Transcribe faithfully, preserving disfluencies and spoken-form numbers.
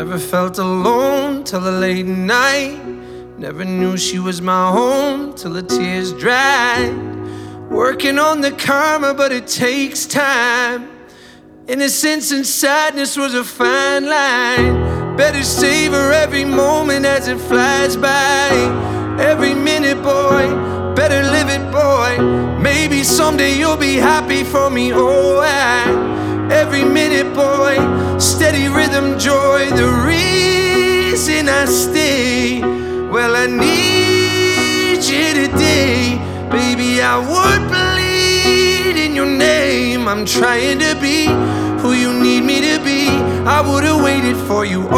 Never felt alone till the late night. Never knew she was my home till the tears dried. Working on the karma, but it takes time. Innocence and sadness was a fine line. Better savor every moment as it flies by. Every minute, boy, better live it, boy. Maybe someday you'll be happy for me, oh I. Every minute, boy, steady rhythm, joy. The reason I stay, well, I need you today. Baby, I would bleed in your name. I'm trying to be who you need me to be. I would've waited for you